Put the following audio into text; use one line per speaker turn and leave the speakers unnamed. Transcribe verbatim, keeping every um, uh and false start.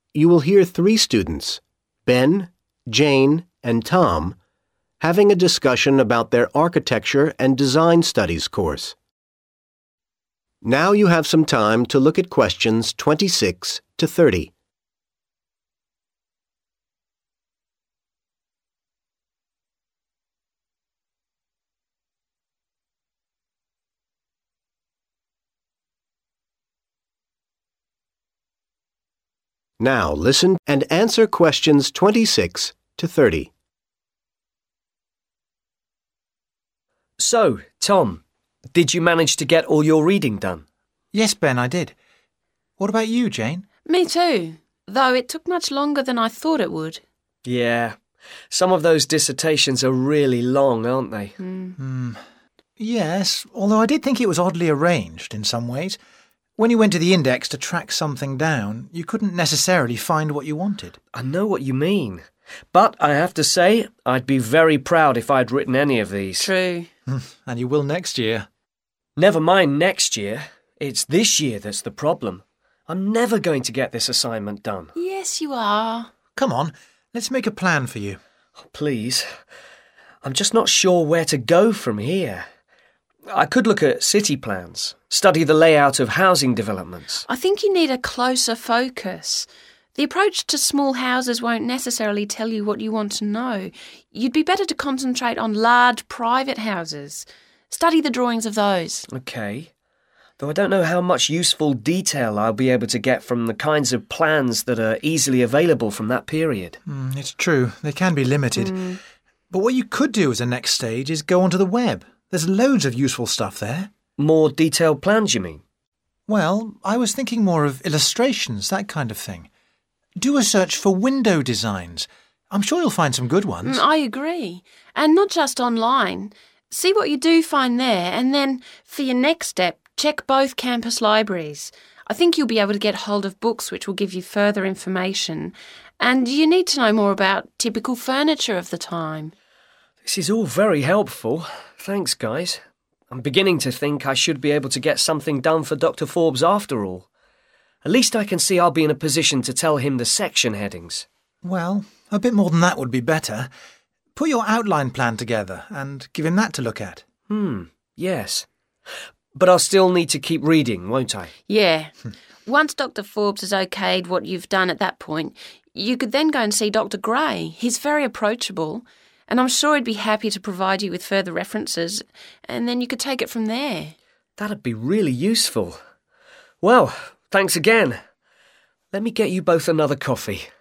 you will hear three students, Ben, Jane, and Tom, having a discussion about their architecture and design studies course. Now you have some time to look at questions twenty-six to thirty. Now listen and answer questions twenty-six to thirty.
So, Tom, did you manage to get all your reading done?
Yes, Ben, I did. What about you, Jane?
Me too, though it took much longer than I thought it would.
Yeah, some of those dissertations are really long, aren't they?
Mm.
Hmm. Yes, although I did think it was oddly arranged in some ways. When you went to the index to track something down, you couldn't necessarily find what you wanted.
I know what you mean. But I have to say, I'd be very proud if I'd written any of these.
True.
And you will next year.
Never mind next year. It's this year that's the problem. I'm never going to get this assignment done.
Yes, you are.
Come on, let's make a plan for you.
Oh, please. I'm just not sure where to go from here. I could look at city plans, study the layout of housing developments.
I think you need a closer focus. The approach to small houses won't necessarily tell you what you want to know. You'd be better to concentrate on large private houses. Study the drawings of those.
OK. Though I don't know how much useful detail I'll be able to get from the kinds of plans that are easily available from that period.
Mm, it's true, they can be limited.
Mm.
But what you could do as a next stage is go onto the web. There's loads of useful stuff there.
More detailed plans, you mean?
Well, I was thinking more of illustrations, that kind of thing. Do a search for window designs. I'm sure you'll find some good ones.
Mm, I agree. And not just online. See what you do find there, and then, for your next step, check both campus libraries. I think you'll be able to get hold of books which will give you further information. And you need to know more about typical furniture of the time.
This is all very helpful. Thanks, guys. I'm beginning to think I should be able to get something done for Doctor Forbes after all. At least I can see I'll be in a position to tell him the section headings.
Well, a bit more than that would be better. Put your outline plan together and give him that to look at.
Hmm, yes. But I'll still need to keep reading, won't I?
Yeah. Once Doctor Forbes has okayed what you've done at that point, you could then go and see Doctor Gray. He's very approachable, and I'm sure he'd be happy to provide you with further references, and then you could take it from there.
That'd be really useful. Well, thanks again. Let me get you both another coffee.